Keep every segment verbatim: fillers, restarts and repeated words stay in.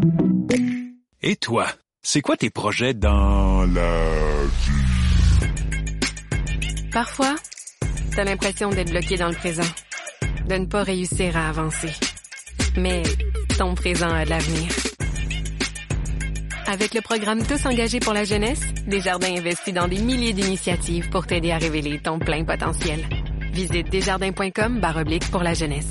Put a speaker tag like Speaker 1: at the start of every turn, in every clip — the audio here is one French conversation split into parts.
Speaker 1: Et toi, c'est quoi tes projets dans la vie?
Speaker 2: Parfois, t'as l'impression d'être bloqué dans le présent, de ne pas réussir à avancer. Mais ton présent a de l'avenir. Avec le programme Tous engagés pour la jeunesse, Desjardins investit dans des milliers d'initiatives pour t'aider à révéler ton plein potentiel. Visite desjardins.com barre oblique pour la jeunesse.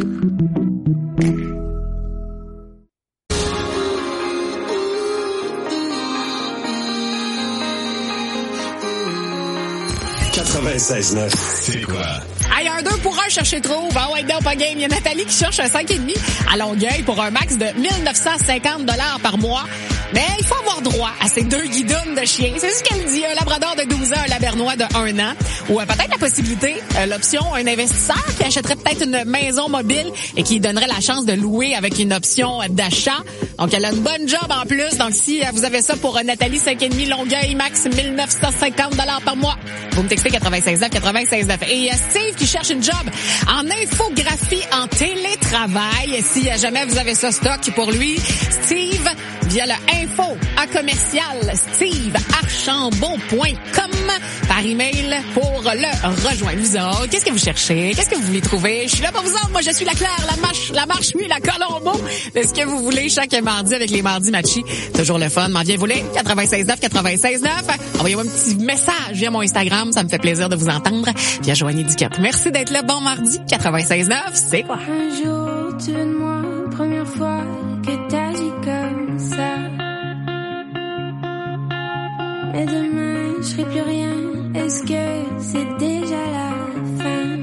Speaker 3: quatre-vingt-seize neuf. C'est quoi?
Speaker 4: Hey, un deux pour un, chercher trop. Ah ouais, non, pas game. Il y a Nathalie qui cherche un cinq virgule cinq à Longueuil pour un max de mille neuf cent cinquante dollars par mois. Mais il faut avoir droit à ces deux guidounes de chiens. C'est ce qu'elle dit. Un labrador de douze ans, un labernois de un an. Ou euh, peut-être la possibilité, euh, l'option, un investisseur qui achèterait peut-être une maison mobile et qui donnerait la chance de louer avec une option d'achat. Donc, elle a une bonne job en plus. Donc, si euh, vous avez ça pour euh, Nathalie cinq virgule cinq Longueuil, max mille neuf cent cinquante dollars par mois, vous me textez quatre-vingt-seize neuf quatre-vingt-seize neuf. Et euh, Steve qui cherche une job en infographie en télétravail. Si euh, jamais vous avez ça stock pour lui, Steve, via le info à commercial steve archambault point com par email pour le rejoindre. Vous autres, qu'est-ce que vous cherchez? Qu'est-ce que vous voulez trouver? Je suis là pour vous autres. Moi, je suis la Claire, la marche, la marche, oui, la Colombo. De ce que vous voulez chaque mardi avec les mardis matchis. Toujours le fun. M'en viens voler. quatre-vingt-seize neuf quatre-vingt-seize neuf. Envoyez-moi un petit message via mon Instagram. Ça me fait plaisir de vous entendre. Via Joanie Duquette. Merci d'être là. Bon mardi. quatre-vingt-seize neuf. C'est quoi?
Speaker 5: Un jour, tu de moi, première fois que t'agis comme ça. Mais demain, je ferai plus rien. Est-ce que c'est déjà la fin?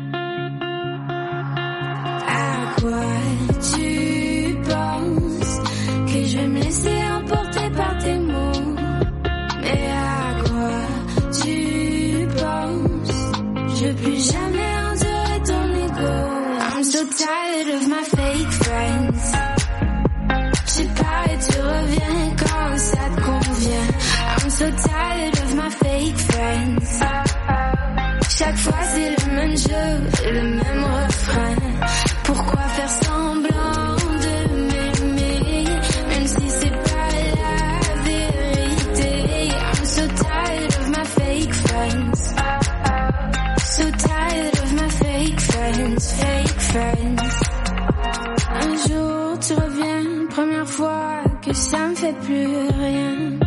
Speaker 5: À quoi tu penses? Que je vais me laisser emporter par tes mots? Mais à quoi tu penses? Je veux plus jamais endurer ton ego. I'm so tired of my fake friends. Je pars et tu reviens quand ça te convient. I'm so tired of my fake friends. Chaque fois c'est le même jeu, le même refrain. Pourquoi faire semblant de m'aimer, même si c'est pas la vérité? I'm so tired of my fake friends. So tired of my fake friends, fake friends. Un jour tu reviens, première fois que ça me fait plus rien.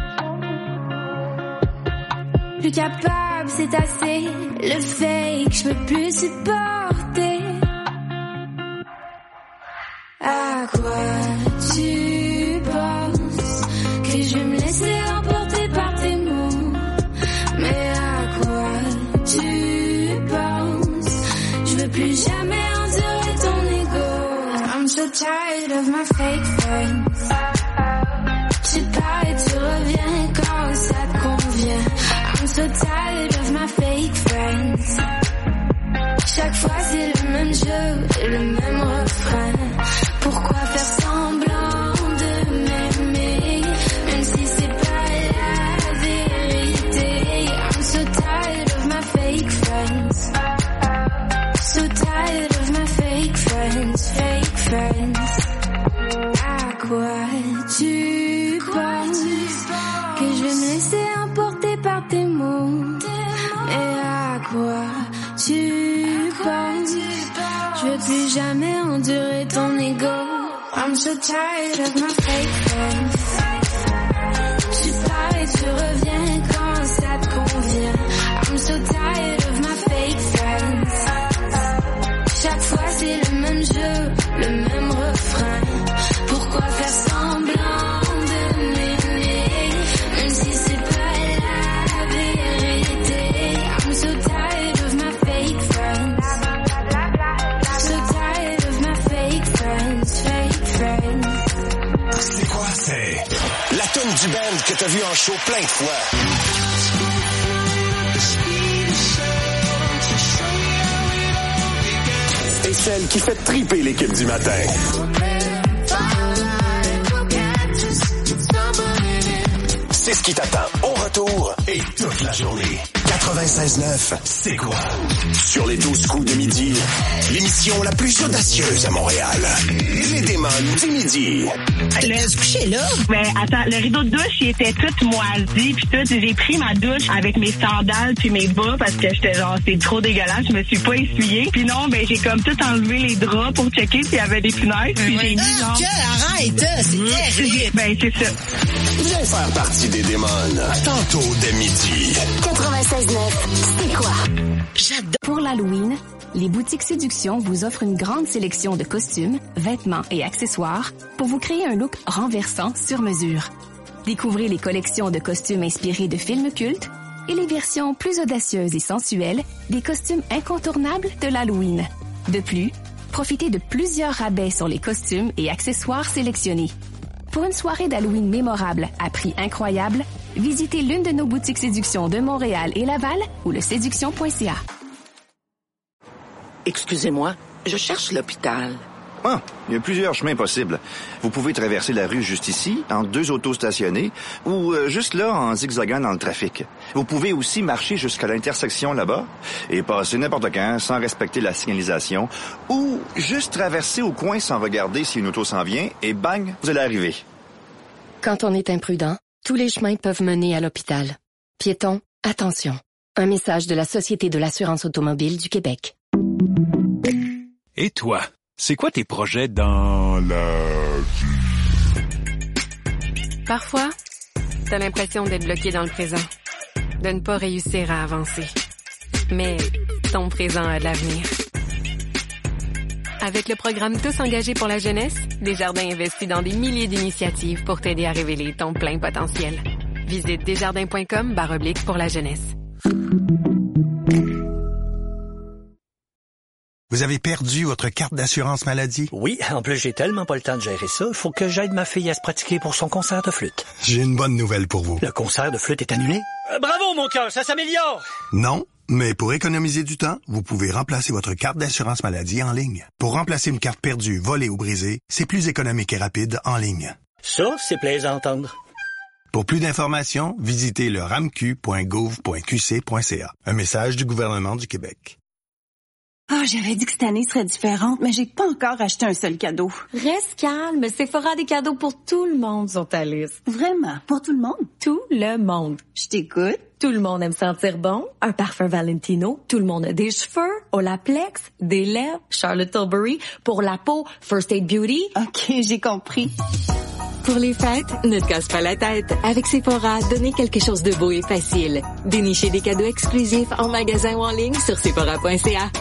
Speaker 5: Plus capable, c'est assez. Le fake, je peux plus supporter. À quoi tu penses? Que je vais me laisser emporter par tes mots? Mais à quoi tu penses? Je veux plus jamais endurer ton ego. I'm so tired of my fake friends. Tu pars et tu reviens quand ça te convient. I'm so tired of my fake friends. Chaque fois c'est le même jeu, le même refrain. Pourquoi faire semblant de m'aimer, même si c'est pas la vérité? I'm so tired of my fake friends. So tired of my fake friends, fake friends. À quoi tu penses? Que je vais me laisser emporter par tes mots? Et à quoi tu penses? Je veux plus jamais endurer ton ego. I'm so tired of my fake friends. Tu pars et tu reviens quand ça te convient. I'm so tired of my fake friends. Chaque fois c'est le même jeu, le même refrain. Pourquoi faire semblant de m'aimer, même si c'est pas la vérité? I'm so tired of my fake friends. So tired of my fake friends, fake friends.
Speaker 3: C'est quoi? C'est la toune du band que t'as vu en show plein de fois. Et celle qui fait triper l'équipe du matin. C'est ce qui t'attend au retour et toute la journée. quatre-vingt-seize neuf, c'est quoi? Sur les douze coups de midi, l'émission la plus audacieuse à Montréal. Les démons du midi.
Speaker 4: Le se coucher là?
Speaker 6: Ben, attends, le rideau de douche, il était tout moisi, puis tout. J'ai pris ma douche avec mes sandales puis mes bas parce que j'étais genre, c'est trop dégueulasse. Je me suis pas essuyée. Puis non, ben, j'ai comme tout enlevé les draps pour checker s'il y avait des punaises. Puis
Speaker 4: Oui.
Speaker 6: j'ai mis
Speaker 4: Ah,
Speaker 6: genre...
Speaker 4: que, arrête, c'est terrible.
Speaker 6: Ben, c'est ça.
Speaker 3: Viens faire partie des démons. Tantôt dès midi.
Speaker 7: quatre-vingt-seize neuf, c'est quoi?
Speaker 4: J'adore.
Speaker 8: Pour l'Halloween, les boutiques Séduction vous offrent une grande sélection de costumes, vêtements et accessoires pour vous créer un look renversant sur mesure. Découvrez les collections de costumes inspirés de films cultes et les versions plus audacieuses et sensuelles des costumes incontournables de l'Halloween. De plus, profitez de plusieurs rabais sur les costumes et accessoires sélectionnés. Pour une soirée d'Halloween mémorable à prix incroyable, visitez l'une de nos boutiques Séduction de Montréal et Laval ou le séduction point c a.
Speaker 9: Excusez-moi, je cherche l'hôpital.
Speaker 10: Ah, il y a plusieurs chemins possibles. Vous pouvez traverser la rue juste ici, entre deux autos stationnées, ou euh, juste là, en zigzagant dans le trafic. Vous pouvez aussi marcher jusqu'à l'intersection là-bas et passer n'importe quand sans respecter la signalisation, ou juste traverser au coin sans regarder si une auto s'en vient, et bang, vous allez arriver.
Speaker 11: Quand on est imprudent, tous les chemins peuvent mener à l'hôpital. Piétons, attention. Un message de la Société de l'assurance automobile du Québec.
Speaker 1: Et toi, c'est quoi tes projets dans la vie?
Speaker 2: Parfois, t'as l'impression d'être bloqué dans le présent, de ne pas réussir à avancer. Mais ton présent a de l'avenir. Avec le programme Tous engagés pour la jeunesse, Desjardins investit dans des milliers d'initiatives pour t'aider à révéler ton plein potentiel. Visite desjardins.com barre oblique pour la jeunesse.
Speaker 12: Vous avez perdu votre carte d'assurance maladie?
Speaker 13: Oui, en plus, j'ai tellement pas le temps de gérer ça, il faut que j'aide ma fille à se pratiquer pour son concert de flûte.
Speaker 12: J'ai une bonne nouvelle pour vous.
Speaker 13: Le concert de flûte est annulé? Euh, bravo, mon cœur, ça s'améliore!
Speaker 12: Non, mais pour économiser du temps, vous pouvez remplacer votre carte d'assurance maladie en ligne. Pour remplacer une carte perdue, volée ou brisée, c'est plus économique et rapide en ligne.
Speaker 13: Ça, c'est plaisant à entendre.
Speaker 12: Pour plus d'informations, visitez le ramq point gouv point q c point c a. Un message du gouvernement du Québec.
Speaker 14: Ah, oh, j'avais dit que cette année serait différente, mais j'ai pas encore acheté un seul cadeau.
Speaker 15: Reste calme, Sephora a des cadeaux pour tout le monde sur ta liste.
Speaker 14: Vraiment? Pour tout le monde?
Speaker 15: Tout le monde.
Speaker 14: Je t'écoute.
Speaker 15: Tout le monde aime sentir bon. Un parfum Valentino. Tout le monde a des cheveux. Olaplex. Des lèvres. Charlotte Tilbury. Pour la peau, First Aid Beauty.
Speaker 14: OK, j'ai compris.
Speaker 15: Pour les fêtes, ne te casse pas la tête. Avec Sephora, donnez quelque chose de beau et facile. Dénichez des cadeaux exclusifs en magasin ou en ligne sur sephora point c a.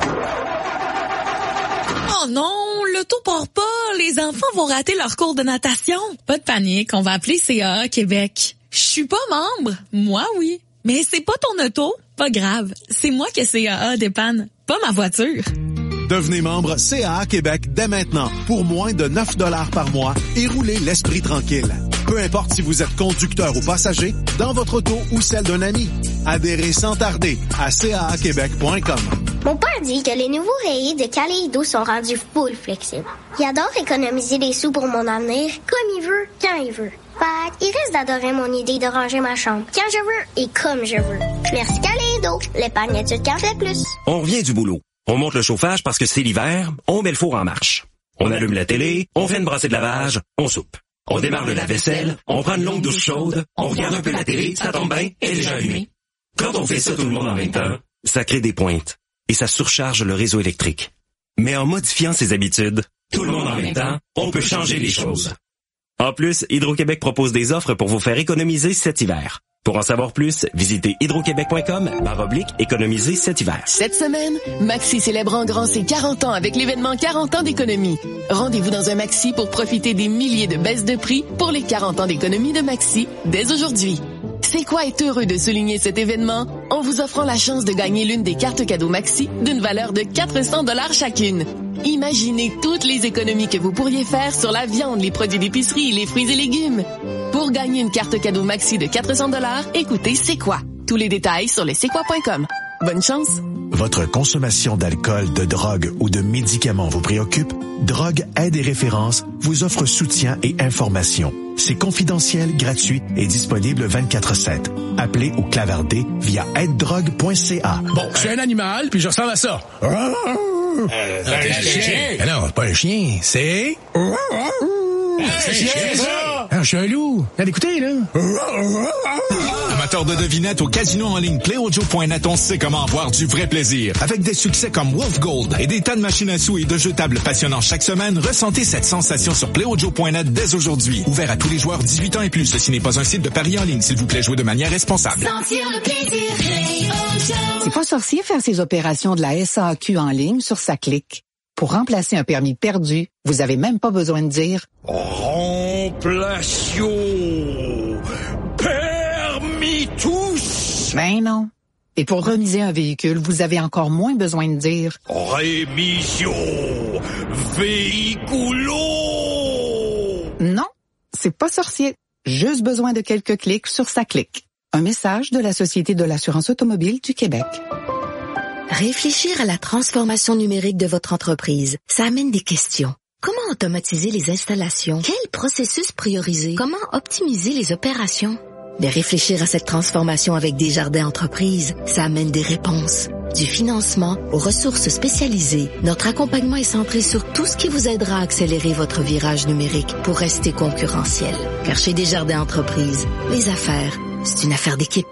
Speaker 4: Oh non, l'auto part pas. Les enfants vont rater leur cours de natation. Pas de panique, on va appeler C A A Québec. Je suis pas membre. Moi, oui. Mais c'est pas ton auto. Pas grave. C'est moi que C A A dépanne, pas ma voiture.
Speaker 16: Devenez membre C A A Québec dès maintenant pour moins de neuf dollars par mois et roulez l'esprit tranquille. Peu importe si vous êtes conducteur ou passager, dans votre auto ou celle d'un ami. Adhérez sans tarder à c a a québec point com.
Speaker 17: Mon père dit que les nouveaux rayés de Kaleido sont rendus full flexibles. Il adore économiser des sous pour mon avenir, comme il veut, quand il veut. Fait il reste d'adorer mon idée de ranger ma chambre quand je veux et comme je veux. Merci Kaleido, l'épargne étude qu'en fait plus.
Speaker 18: On revient du boulot. On monte le chauffage parce que c'est l'hiver, on met le four en marche. On allume la télé, on fait une brassée de lavage, on soupe. On démarre le lave-vaisselle, on prend une longue douche chaude, on regarde un peu la télé, ça tombe bien, elle est déjà allumée. Quand on fait ça tout le monde en même temps, ça crée des pointes et ça surcharge le réseau électrique. Mais en modifiant ses habitudes, tout le monde en même temps, on peut changer les choses. En plus, Hydro-Québec propose des offres pour vous faire économiser cet hiver. Pour en savoir plus, visitez hydroquebec point com barre oblique économiser cet hiver.
Speaker 19: Cette semaine, Maxi célèbre en grand ses quarante ans avec l'événement quarante ans d'économie. Rendez-vous dans un Maxi pour profiter des milliers de baisses de prix pour les quarante ans d'économie de Maxi dès aujourd'hui. C'est quoi est heureux de souligner cet événement en vous offrant la chance de gagner l'une des cartes cadeaux Maxi d'une valeur de quatre cents dollars chacune. Imaginez toutes les économies que vous pourriez faire sur la viande, les produits d'épicerie, les fruits et légumes. Pour gagner une carte cadeau Maxi de quatre cents dollars, écoutez C'est quoi? Tous les détails sur le c'est quoi point com. Bonne chance!
Speaker 20: Votre consommation d'alcool, de drogue ou de médicaments vous préoccupe? Drogue Aide et Référence vous offre soutien et information. C'est confidentiel, gratuit et disponible vingt-quatre sept. Appelez ou clavardez via aide drogue point c a.
Speaker 21: Bon, je suis un animal, puis je ressemble à ça. Euh, c'est un chien. chien. Non, c'est pas un chien, c'est... C'est un chien, ça! Ah, je suis un loup. Allez, écoutez, là.
Speaker 1: Amateur de devinettes au casino en ligne PlayOjo point net, on sait comment avoir du vrai plaisir. Avec des succès comme Wolf Gold et des tas de machines à sous et de jeux tables passionnants chaque semaine, ressentez cette sensation sur PlayOjo point net dès aujourd'hui. Ouvert à tous les joueurs dix-huit ans et plus. Ceci n'est pas un site de paris en ligne. S'il vous plaît, jouez de manière responsable.
Speaker 5: Sentir le plaisir, PlayOjo.
Speaker 22: C'est pas sorcier faire ses opérations de la S A Q en ligne sur sa clique. Pour remplacer un permis perdu, vous avez même pas besoin de dire «
Speaker 23: Remplation permis tous ».
Speaker 22: Ben non. Et pour remiser un véhicule, vous avez encore moins besoin de dire
Speaker 23: « Rémission véhiculo ».
Speaker 22: Non, c'est pas sorcier. Juste besoin de quelques clics sur sa clique. Un message de la Société de l'assurance automobile du Québec.
Speaker 24: Réfléchir à la transformation numérique de votre entreprise, ça amène des questions. Comment automatiser les installations? Quel processus prioriser? Comment optimiser les opérations? Mais réfléchir à cette transformation avec Desjardins Entreprises, ça amène des réponses. Du financement aux ressources spécialisées, notre accompagnement est centré sur tout ce qui vous aidera à accélérer votre virage numérique pour rester concurrentiel. Car chez Desjardins Entreprises, les affaires, c'est une affaire d'équipe.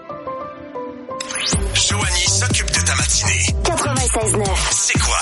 Speaker 3: Joanie s'occupe de ta matinée.
Speaker 7: quatre-vingt-seize neuf.
Speaker 3: C'est quoi?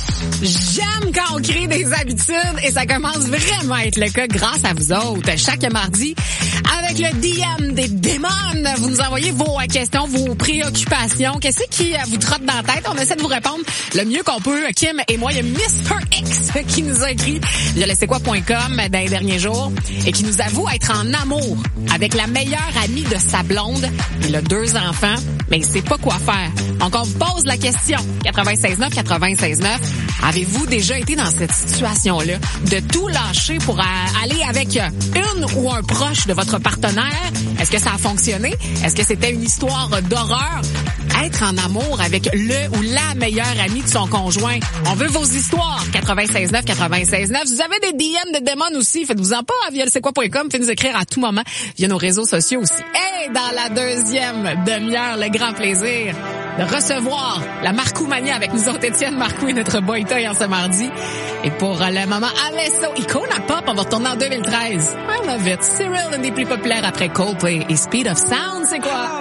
Speaker 4: J'aime quand on crée des habitudes et ça commence vraiment à être le cas grâce à vous autres. Chaque mardi, avec le D M des démons, vous nous envoyez vos questions, vos préoccupations. Qu'est-ce qui vous trotte dans la tête? On essaie de vous répondre le mieux qu'on peut. Kim et moi, il y a mister X qui nous a écrit via le c'est quoi point com dans les derniers jours et qui nous avoue être en amour avec la meilleure amie de sa blonde. Il a deux enfants, mais il sait pas quoi faire. Donc, on vous pose la question. quatre-vingt-seize neuf, quatre-vingt-seize neuf. Avez-vous déjà été dans cette situation-là de tout lâcher pour aller avec une ou un proche de votre partenaire? Est-ce que ça a fonctionné? Est-ce que c'était une histoire d'horreur? Être en amour avec le ou la meilleure amie de son conjoint. On veut vos histoires. quatre-vingt-seize neuf, quatre-vingt-seize neuf. Vous avez des D M de démons aussi. Faites-vous-en pas via le c'est quoi point com. Faites nous écrire à tout moment via nos réseaux sociaux aussi. Et dans la deuxième demi-heure, le grand plaisir de recevoir la Marcoumanie avec nous autres. Étienne Marcoux et notre boy toy en ce mardi. Et pour le moment, Alesso, Icona Pop, on va retourner en deux mille treize. I love it. Cyril, l'un des plus populaires après Coldplay et Speed of Sound, c'est quoi?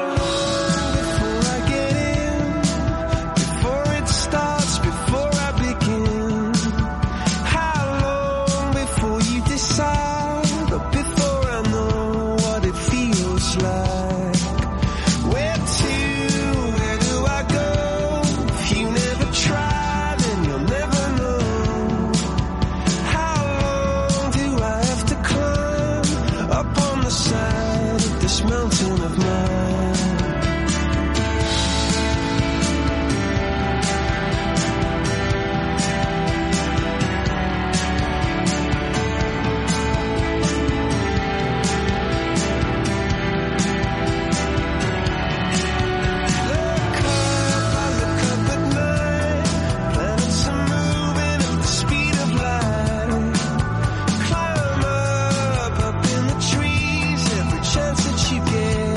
Speaker 5: Chance that you get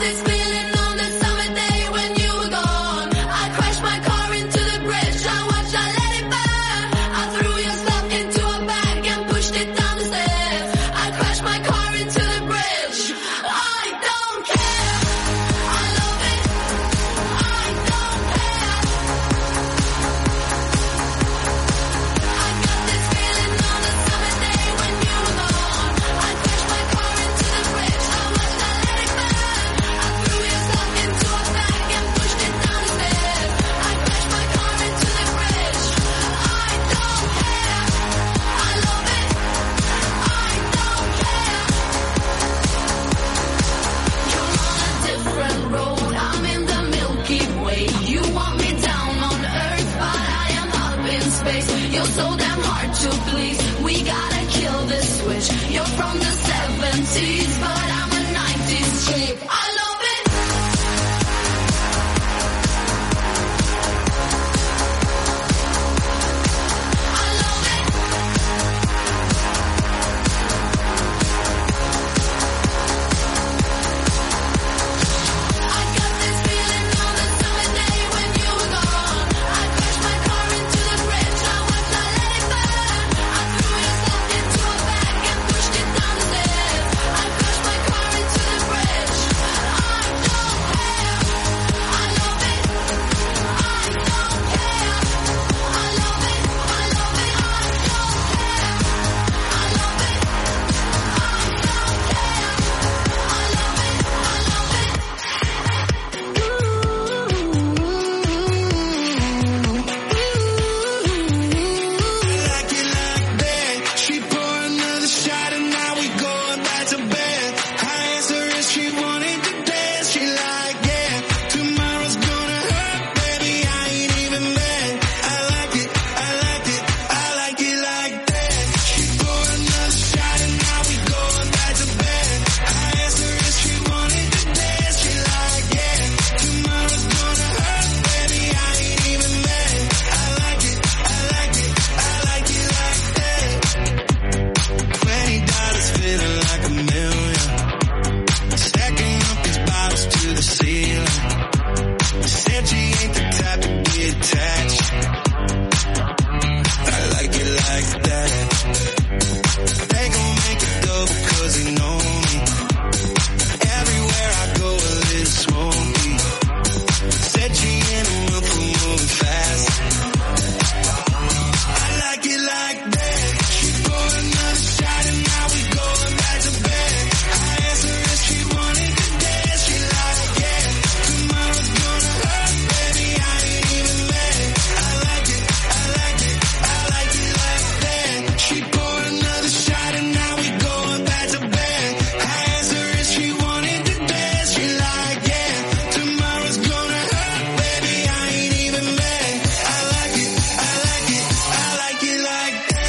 Speaker 5: this feeling on the summer day when you were gone. I crashed my car into the bridge. I watched, I let it burn. I threw your stuff into a bag and pushed it down the stairs. I crashed my car into the bridge. I don't care. I love it. I don't care. I got this feeling on the summer day when you were gone. I crashed my car into the bridge. I watched, I let it burn. I threw your stuff into a bag and pushed it down the stairs. I crashed my car into the bridge. I don't care. I love it. I don't care. You're on a different road. I'm in the Milky Way. You want me down on Earth, but I am up in space. You're so damn hard to please. We gotta kill this switch. You're from the seventies, but I'm a nineties chick. I love it. I love it. I got this feeling on the summer day when you were gone. I crashed my car into the bridge. I watched, I let it burn. I threw your stuff into a bag and pushed it down the stairs. I crashed my car into the bridge. I don't care. I love it. I don't care. I love it. I love it. I don't care. I love it. I don't care. I love it. I love it.
Speaker 6: Like it like that. She pour another shot and now we going back to bed. I answer is she wanted to dance. She like, yeah, tomorrow's gonna hurt, baby, I ain't even mad. I like it, I like it, I like it like that. She pour another shot and now we going back to bed. I answer is she wanted to dance. She like, yeah, tomorrow's gonna hurt, baby, I ain't even mad. I like it, I like it, I like it like that. Twenty dollars feeling like a million. Stacking up these bottles to the ceiling. Said she ain't the type to get attached. I like it like that. They gon' make it double cause they know me. Everywhere I go a little smoky. Said she in the mood for moving fast. I like it like that. She pour another shot and now we going back to bed. I answer if she wanted to dance. She like, yeah, tomorrow's gonna hurt, baby, I ain't even mad. I like it, I like it, I like it like that. She pour another shot and now we going back to bed. I answer if she wanted to dance. She like, yeah, tomorrow's gonna hurt, baby, I ain't even mad. I like it, I like it, I like it like that.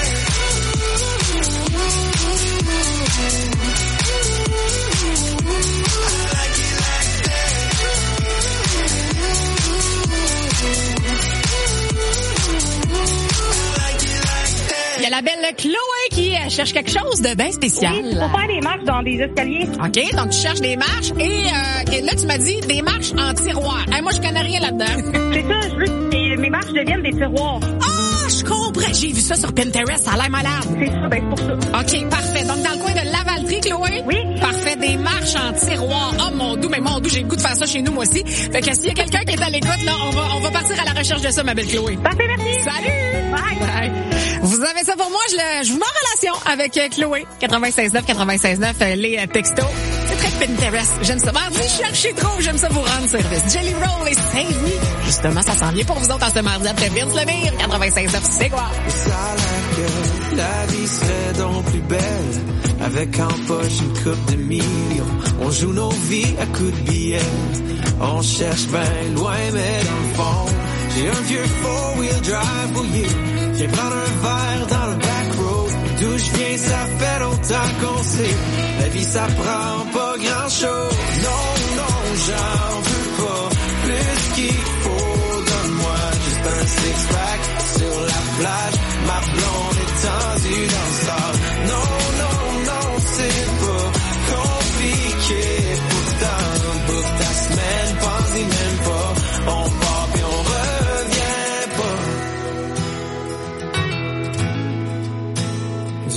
Speaker 4: Il y a la belle Chloé qui euh, cherche quelque chose de bien spécial.
Speaker 8: Oui, c'est pour faire des marches dans des escaliers.
Speaker 4: OK, donc tu cherches des marches et euh, là, tu m'as dit des marches en tiroir. Hey, moi, je connais rien là-dedans.
Speaker 8: C'est ça, je veux que mes marches deviennent des tiroirs.
Speaker 4: Ah, je comprends. J'ai vu ça sur Pinterest, ça a l'air malade.
Speaker 8: C'est ça, ben c'est pour ça.
Speaker 4: OK, parfait. Donc, dans le coin de Lavaltrie, Chloé?
Speaker 8: Oui.
Speaker 4: Parfait, des marches en tiroir. Oh, mon doux, mais mon doux, j'ai le goût de faire ça chez nous, moi aussi. Fait que s'il y a quelqu'un qui est à l'écoute, là, on va, on va partir à la recherche de ça, ma belle Chloé.
Speaker 8: Parfait, merci.
Speaker 4: Salut!
Speaker 8: Bye!
Speaker 4: Bye. Vous avez ça pour moi, je, le, je vous mets en relation avec euh, Chloé. quatre-vingt-seize neuf, quatre-vingt-seize neuf, euh, les euh, textos. C'est très Pinterest. J'aime ça. Mardi, cherchez trop. J'aime ça vous rendre service. Jelly Roll et Save Me. Justement, ça s'en vient pour vous autres en ce mardi après Vince Lemire. quatre-vingt-seize neuf, c'est quoi?
Speaker 6: Ça a l'air que la vie serait donc plus belle. Avec en poche une coupe de millions. On joue nos vies à coups de billets. On cherche bien loin, mais dans le fond, j'ai un vieux four-wheel drive pour you. Viens prendre un verre dans le back road. D'où je viens, ça fait longtemps qu'on sait. La vie, ça prend pas grand-chose. Non, non, j'en veux pas plus qu'il faut. Donne-moi juste un six-pack sur la plage. Ma blonde est tendue dans le sable. Non, non, non, c'est pas compliqué. Pourtant, beaucoup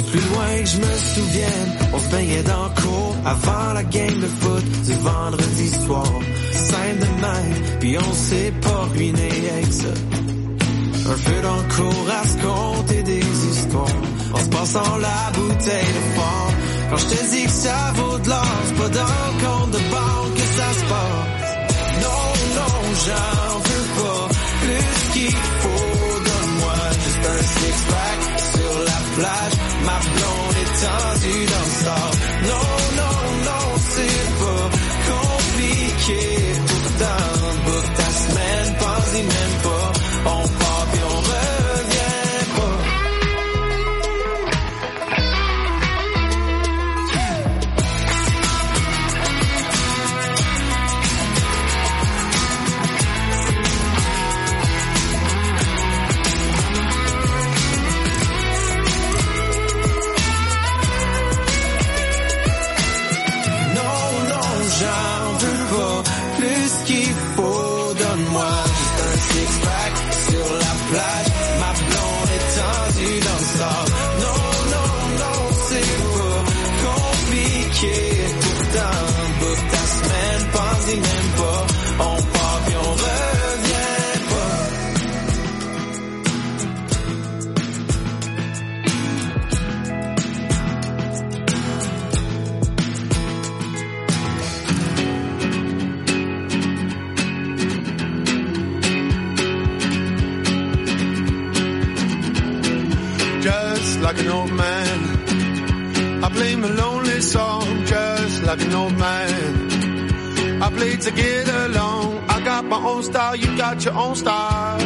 Speaker 6: Plus loin que je me souvienne, on se baignait dans le cours avant la game de foot du vendredi soir. Simple de même, puis on s'est pas ruiné avec ça. Un feu dans le cours à se compter des histoires. En se passant la bouteille de fort. Quand je te dis que ça vaut de l'or, c'est pas dans le compte de banque que ça se passe. Non, non, j'en veux pas plus qu'il faut. Donne-moi juste un six-pack sur la plage. Ma blonde est tendue dans le sable. Non, non, non, c'est pas compliqué. Pourtant, book ta semaine, pense-y même pas. On part puis on revient pas. J'en veux pas plus qu'il faut. Donne-moi juste un six-pack sur la plage. Ma blonde est tendue dans le sable. Non, non, non, c'est pas compliqué. Pourtant, book ta semaine, pense-y même pas. On part puis on revient pas.
Speaker 2: Just like an old man, I play my lonely song. Just like an old man, I play to get along. I got my own style, you got your own style.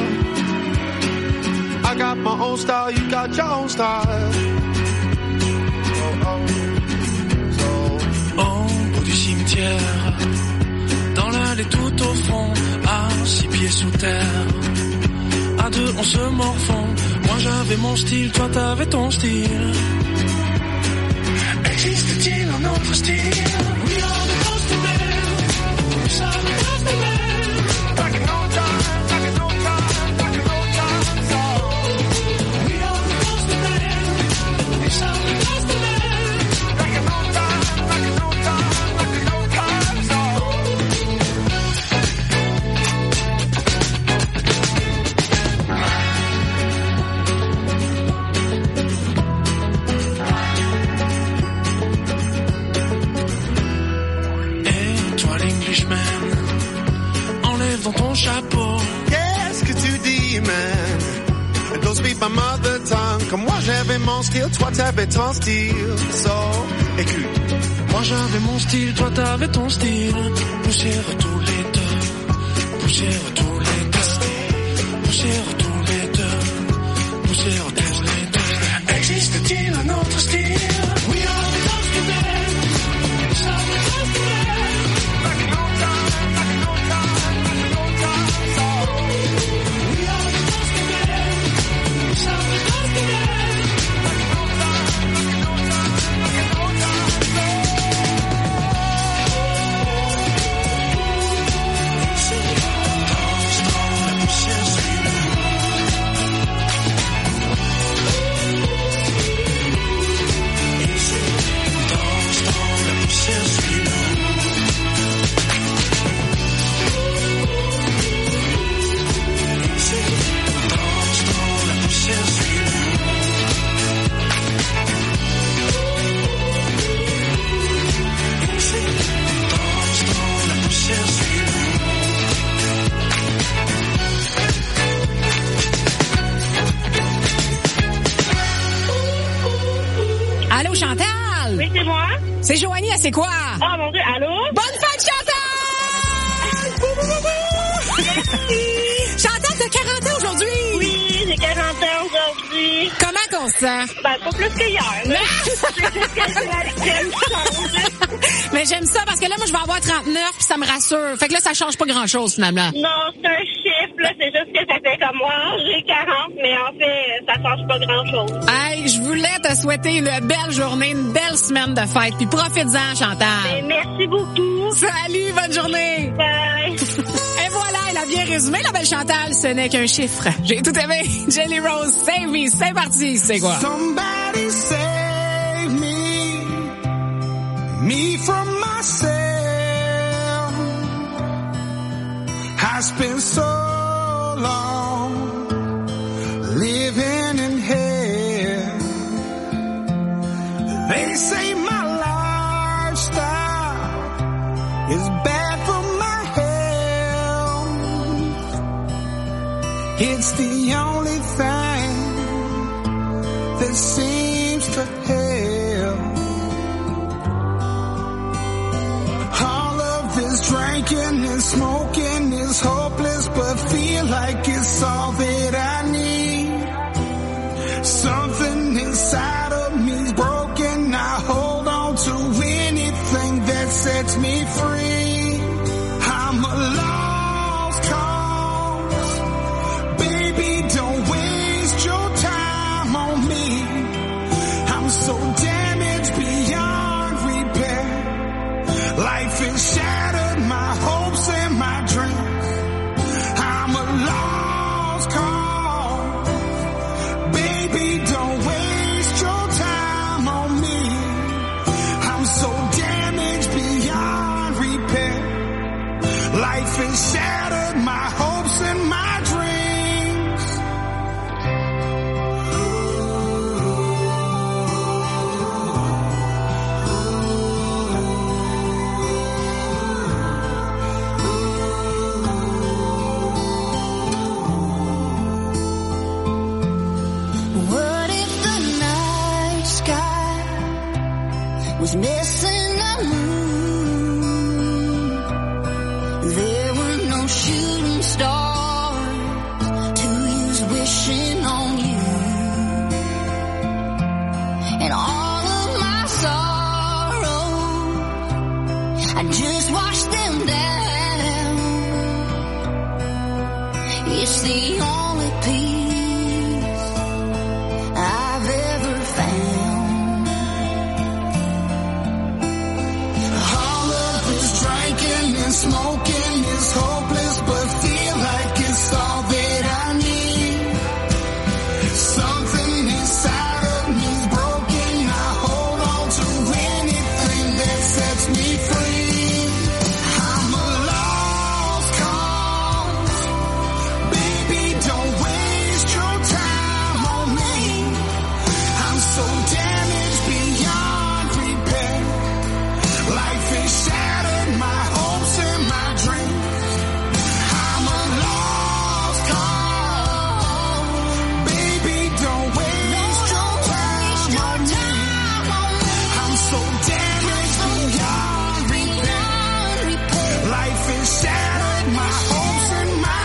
Speaker 2: I got my own style, you got your own style. Oh, oh. So.
Speaker 6: Au bout du cimetière, dans l'allée tout au fond, à six pieds sous terre. À deux on se morfond. Moi j'avais mon style, toi t'avais ton style. Existe-t-il un autre style? We are the Ghost Men. We are the Ghost Men. Back in old time, back in old time, back in old time. So we are the Ghost Men. We are the Ghost Men. Back in old time, back in old time, back in old time. So. Enlève dans ton chapeau.
Speaker 2: Qu'est-ce que tu dis, man? Don't speak my mother tongue. Comme moi j'avais mon style, toi t'avais ton style. So, écoute.
Speaker 6: Moi j'avais mon style, toi t'avais ton style. Poussière tous les deux. Poussière tous les deux. Poussière tous les deux. Poussière tous les deux. Existe-t-il un autre style? We are the Ghost Men. We are the Ghost Men. Back in old time, back in old time, back in old time. So we are the Ghost Men. We are the Ghost Men. Back in old time, back in old time, back in old time.
Speaker 4: Allô, Chantal?
Speaker 8: Oui, c'est moi.
Speaker 4: C'est Joanie, elle, c'est quoi?
Speaker 8: Oh mon Dieu, allô?
Speaker 4: Bonne fête, Chantal! Merci! Chantal, t'as quarante ans aujourd'hui?
Speaker 8: Oui, j'ai quarante ans aujourd'hui.
Speaker 4: Comment qu'on se sent?
Speaker 8: Ben, pas plus que hier, là.
Speaker 4: Mais j'aime ça parce que là, moi, je vais avoir trente-neuf puis ça me rassure. Fait que là, ça change pas grand-chose, finalement.
Speaker 8: Non, c'est un chiffre, là. C'est juste que ça fait comme moi. J'ai quarante, mais en fait, ça change pas grand-chose.
Speaker 4: Hey, je voulais te souhaiter une belle journée, une belle semaine de fête. Puis profites-en, Chantal.
Speaker 8: Et merci beaucoup.
Speaker 4: Salut, bonne journée.
Speaker 8: Bye.
Speaker 4: Et voilà, elle a bien résumé, la belle Chantal. Ce n'est qu'un chiffre. J'ai tout aimé. Jelly Rose, Save Me, c'est parti. C'est quoi?
Speaker 6: Somebody say me from myself. I spent so long living in hell. They say my lifestyle is bad for my health. It's the only thing that seems to help. All of this drinking and smoking is hopeless, but feel like it's all that I need. Something inside of me's broken. I hold on to anything that sets me free. I'm a lost cause. Baby, don't waste your time on me. I'm so damaged beyond repair. Life has shattered my hopes and my dreams. I'm a lost cause. Baby, don't waste your time on me. I'm so damaged beyond repair. Life has shattered my hopes and my dreams.
Speaker 5: What if the night sky was missing a moon? There were no shooting stars to use wishing on you. And all of my sorrows, I just washed them down. It's the only peace I've ever found. All of this drinking and smoking is hopeless, but feel like it's all that I need. Something inside of me's broken. I hold on to anything that sets me free. I'm a lost cause. Baby, don't waste your time on me. I'm so damaged beyond repair. Life has shattered my hopes and my dreams. I'm a lost cause. Baby, don't waste your time on me. I'm so damaged beyond repair. Life has shattered my hopes and my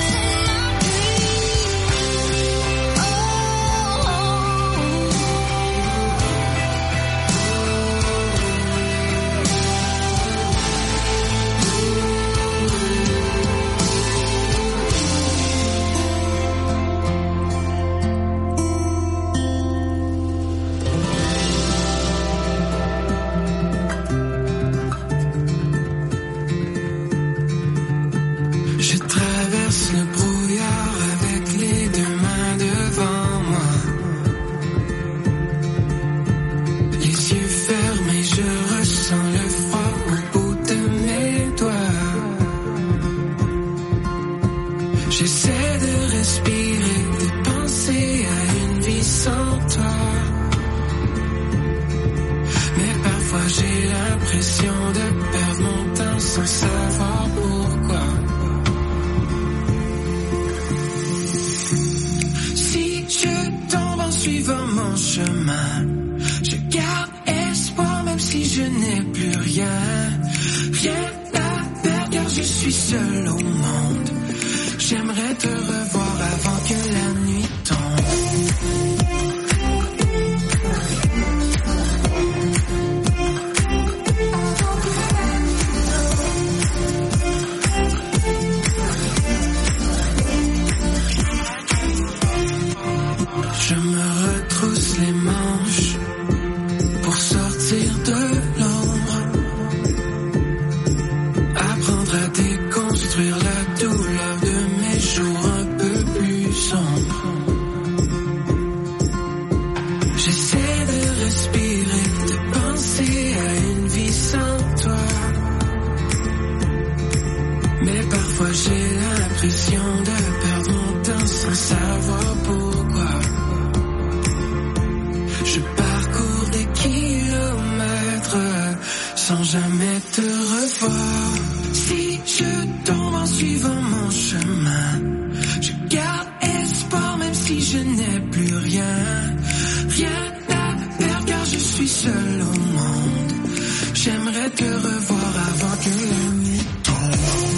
Speaker 5: Je traverse le brouillard avec les deux mains devant moi. Les yeux fermés, je ressens le froid au bout de mes doigts. J'essaie de respirer, de penser à une vie sans toi. Mais parfois j'ai l'impression de perdre mon temps sans savoir pourquoi. Si je tombe en suivant mon chemin, je garde espoir même si je n'ai plus rien. Rien à perdre car je suis seul au monde. J'aimerais te revoir avant que la nuit tombe. Je me retrousse les manches pour sortir de l'ombre. Apprendre à déconstruire la douleur de mes jours un peu plus sombres. J'essaie de respirer, de penser à une vie
Speaker 6: l'impression de perdre mon temps sans savoir pourquoi. Je parcours des kilomètres sans jamais te revoir. Si je tombe en suivant mon chemin, je garde espoir même si je n'ai plus rien. Rien à perdre car je suis seul au monde. J'aimerais te revoir avant que la nuit tombe.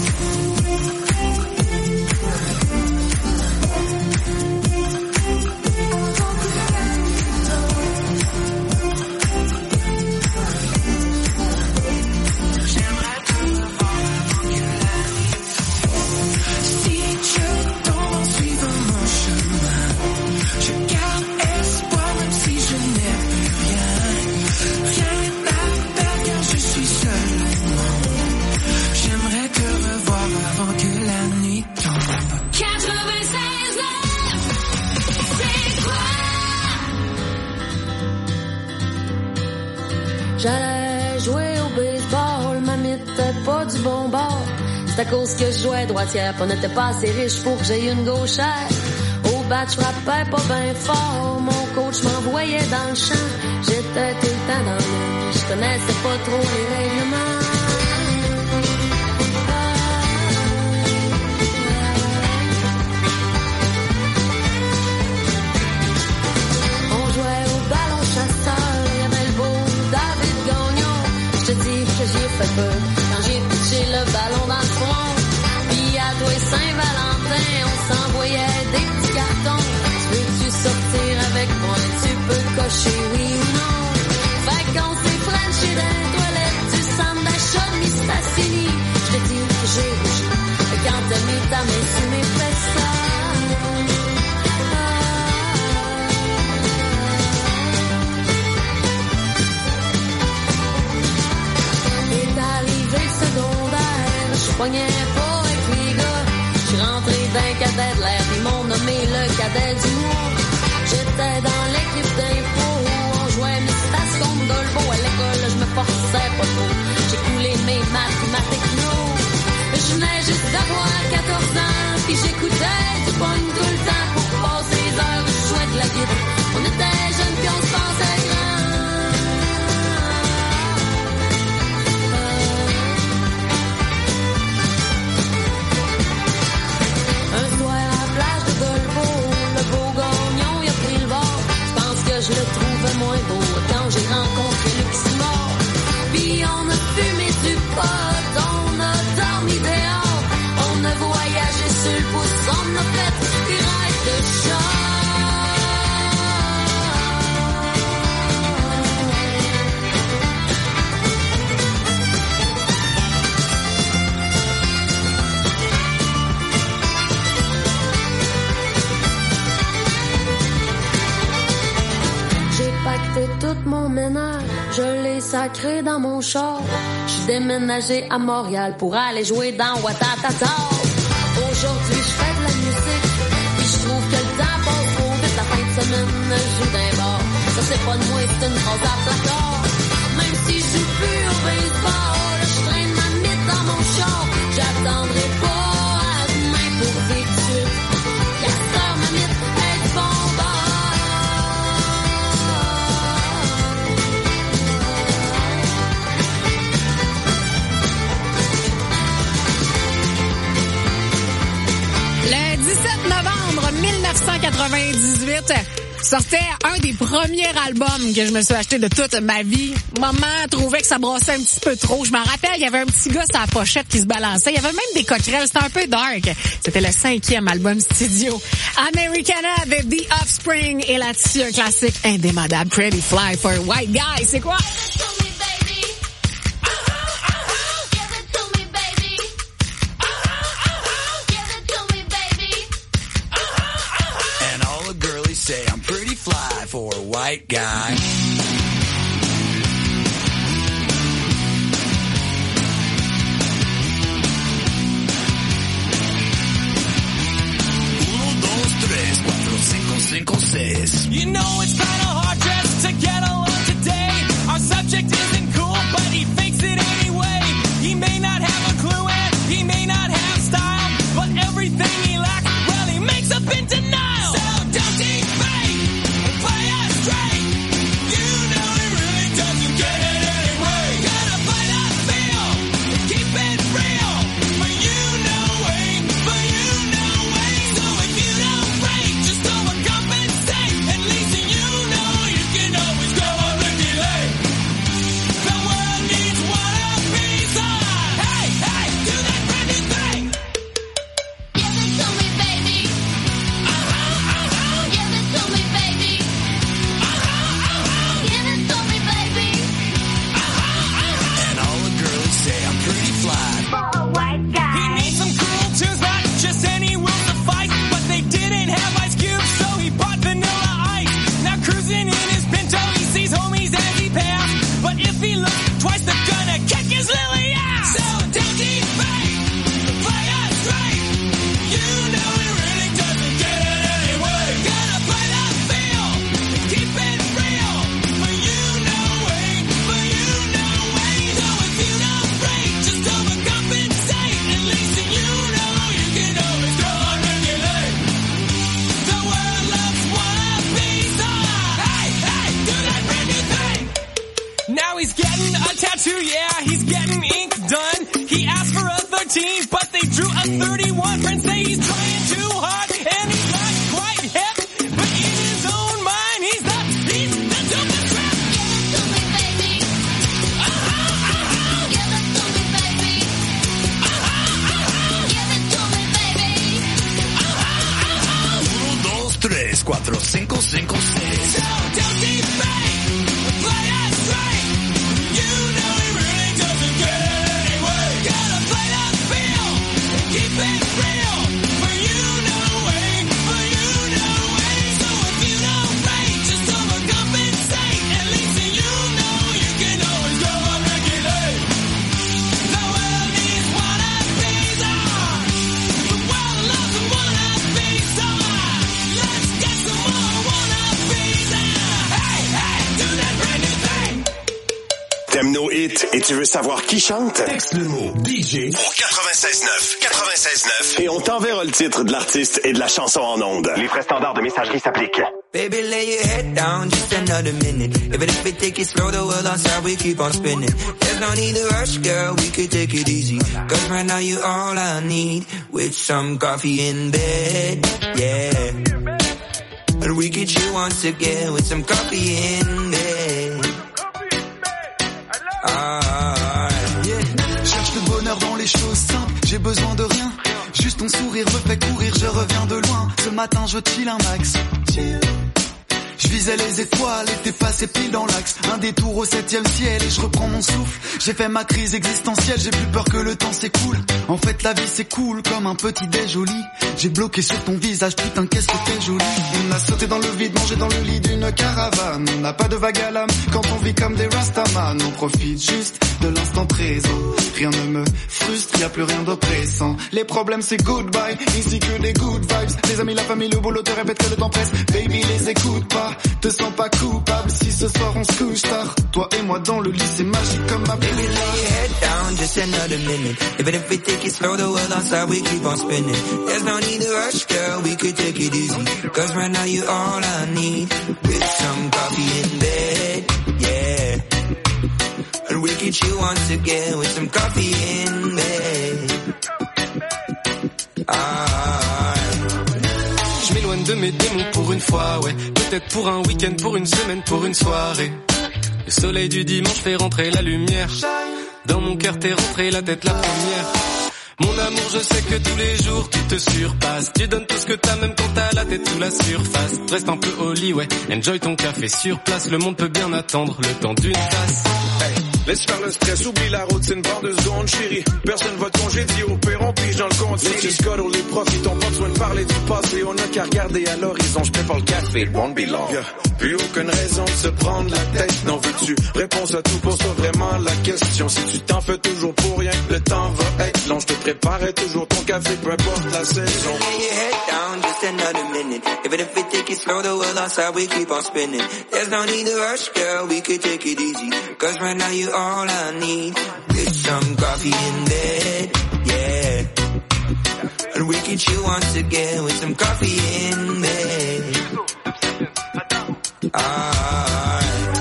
Speaker 9: J'allais jouer au baseball, ma n'était pas du bon bord. C'est à cause que je jouais droitière, pis on n'était pas assez riche pour que j'aie une gauchère. Au bat, je frappais pas bien fort, mon coach m'envoyait dans le champ. J'étais tout le temps dans le, je connaissais pas trop les règlements. Quand j'ai pitché le ballon dans le front, puis à toi Saint-Valentin, on s'envoyait des petits cartons. Tu veux-tu sortir avec moi? Tu peux cocher oui ou non. Fait qu'on s'est frenché dans les toilettes du centre d'achat de Mistassini. Je te dis que j'ai rougi quand t'as mis ta main sous mes fesses. Je pognais pas avec les gars. J'suis rentré d'un cadet de l'air, ils m'ont nommé le cadet du mois. J'étais dans l'équipe d'info, on jouait Mistas contre Dolbo. À l'école, je me forçais pas trop. J'ai coulé mes maths, ma techno. Je venais juste d'avoir quatorze ans, puis j'écoutais du pogne tout le temps pour passer les heures. Je jouais de la guitare. On était jeunes puis on se pensait grand. Je le trouvais moins beau quand j'ai rencontré Luc Simard. Puis on a fumé du pot, on a dormi dehors, on a voyagé sur le pouce, on a fait des rêves de chat. Pacté tout mon ménage, je l'ai sacré dans mon char. J'suis déménagé à Montréal pour aller jouer dans Ouattatata. Aujourd'hui j'fais de la musique, puis j'trouve que le temps passe trop vite. La fin de semaine, je joue d'un bar. Ça c'est pas de moi, c'est une phrase à placard. Même si je joue plus au baseball, je traîne ma mythe dans mon char. J'attendrai pas à demain pour vivre tout de suite. Casseur, ma mythe, est du bon bord.
Speaker 4: mille neuf cent quatre-vingt-dix-huit sortait un des premiers albums que je me suis acheté de toute ma vie. Maman trouvait que ça brassait un petit peu trop. Je m'en rappelle, il y avait un petit gars sur la pochette qui se balançait. Il y avait même des coquerelles. C'était un peu dark. C'était le cinquième album studio. Americana avec The Offspring. Et là-dessus, un classique indémodable. Pretty Fly for a White Guy. C'est quoi?
Speaker 10: Say I'm pretty fly for a white guy. Uno, dos, tres, cuatro, cinco, cinco, seis.
Speaker 6: You know it's kinda hard just to get along today. Our subject isn't cool, but he fakes it anyway. He may not have a clue and he may not have style, but everything tattoo, yeah, he's getting ink done. He asked for a thirteen, but they drew a thirty-one. Friends say he's trying too hard, and he's not quite hip. But in his own mind, he's the, he's the dopest rap. Give it to me, baby. Uh-huh, uh-huh. Give it to me, baby. Uh-huh, uh-huh. Give it to me, baby. Uh-huh, uh-huh.
Speaker 10: Uno, dos, tres, cuatro, cinco, cinco, seis.
Speaker 6: So don't be fake. Play it straight. You know he really doesn't get anyway. Gotta play that field. Keep it real. For you no way. For you no way. So if you don't rate, just overcompensate. At least you know you can always go on regulate. The world needs wannabes on. The world loves some wannabes on. Let's get some more wannabes on. Hey, hey, do that brand new thing.
Speaker 3: T'aimes nos hits et tu veux savoir qui chante?
Speaker 10: Texte le mot D J
Speaker 3: Au quatre-vingt-seize neuf, quatre-vingt-seize neuf. Et on t'enverra le titre de l'artiste et de la chanson en ondes. Les frais standards de messagerie s'appliquent.
Speaker 11: Baby, lay your head down just another minute. Even if we take it slow, the world outside, we keep on spinning. There's no need to rush, girl, we could take it easy. Cause right now you're all I need. With some coffee in bed, yeah. And we could chill once again with some coffee in bed. Ah,
Speaker 12: yeah. Cherche le bonheur dans les choses simples, j'ai besoin de rien. Juste ton sourire me fait courir, je reviens de loin. Ce matin je chill un max. Chill. Je visais les étoiles et t'es passé pile dans l'axe. Un détour au septième ciel et je reprends mon souffle. J'ai fait ma crise existentielle, j'ai plus peur que le temps s'écoule. En fait la vie c'est cool comme un petit déj au lit. J'ai bloqué sur ton visage, putain qu'est-ce que t'es jolie. On a sauté dans le vide, mangé dans le lit d'une caravane. On n'a pas de vague à l'âme quand on vit comme des rastaman. On profite juste de l'instant présent. Rien ne me frustre, y a plus rien d'oppressant. Les problèmes c'est goodbye, ici que des good vibes. Les amis, la famille, le boulot te répète que le temps presse. Baby les écoute pas. Te sens pas coupable si ce soir on se couche tard. Toi et moi dans le lit c'est magique comme ma
Speaker 11: baby, lay your head down just another minute. Even if we take it slow, the world outside, we keep on spinning. There's no need to rush, girl, we could take it easy. Cause right now you're all I need. With some coffee in bed, yeah. And we could chill once again with some coffee in bed. Ah.
Speaker 6: Je m'éloigne de mes démons pour une fois, ouais. Peut-être pour un week-end, pour une semaine, pour une soirée. Le soleil du dimanche fait rentrer la lumière. Dans mon cœur t'es rentré la tête la première. Mon amour, je sais que tous les jours tu te surpasses. Tu donnes tout ce que t'as même quand t'as la tête sous la surface. Reste un peu au lit, ouais. Enjoy ton café sur place. Le monde peut bien attendre le temps d'une tasse.
Speaker 13: Hey. Laisse faire le stress, oublie la route, c'est une barre de secondes, chérie. Personne va te congédier, au pire on pige dans le compte. Les just cuddle, les profits, on pas besoin de parler du passé. On a qu'à regarder à l'horizon, je prépare le café, it won't be long. Yeah. Plus aucune raison de se prendre la tête, n'en veux-tu? Réponse à tout, pose-toi vraiment la question. Si tu t'en fais toujours pour rien, le temps va être long. Je te préparais toujours ton café, peu importe la saison.
Speaker 11: Lay your head down just another minute. Even if we take it slow, the world outside, we keep on spinning. There's no need to rush, girl, we could take it easy. Cause right now you all I need. With some coffee in bed, yeah. And we can chill once again with some coffee in bed. Ah.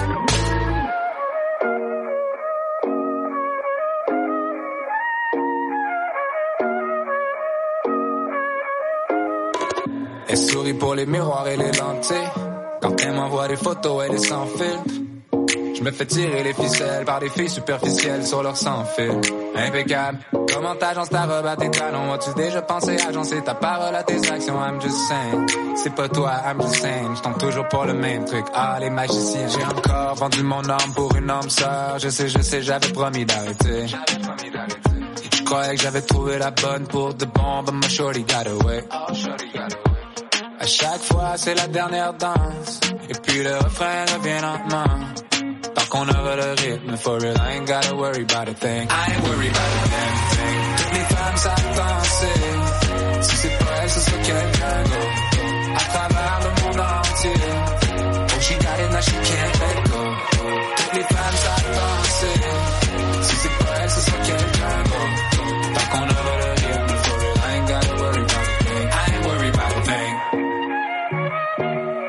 Speaker 14: Elle sourit pour les miroirs et les lentilles. Quand elle m'envoie des photos, elle est sans filtre. Je me fais tirer les ficelles par des filles superficielles sur leur sans-fil. Impeccable. Comment t'agences ta robe à tes talons? As-tu déjà pensé agencer ta parole à tes actions? I'm just saying. C'est pas toi, I'm just saying. Je tombe toujours pour le même truc. Ah, les magiciens. J'ai encore vendu mon âme pour une âme sœur. Je sais, je sais, j'avais promis d'arrêter. Je croyais que j'avais trouvé la bonne pour de bon, but my shorty got away. À chaque fois, c'est la dernière danse. Et puis le refrain revient lentement. Tant qu'on aura le rythme, for real, I ain't gotta worry about a thing. I ain't worried about a damn thing. Toutes les femmes savent danser. Si c'est pas elle, ce sera quelqu'un d'autre. À travers le monde entier. Oh, she got it, now she can't let go. Toutes les femmes savent danser. Si c'est pas elle, ce sera quelqu'un d'autre. Tant qu'on aura le rythme, for real, I ain't gotta worry about a thing. I ain't worried about a thing.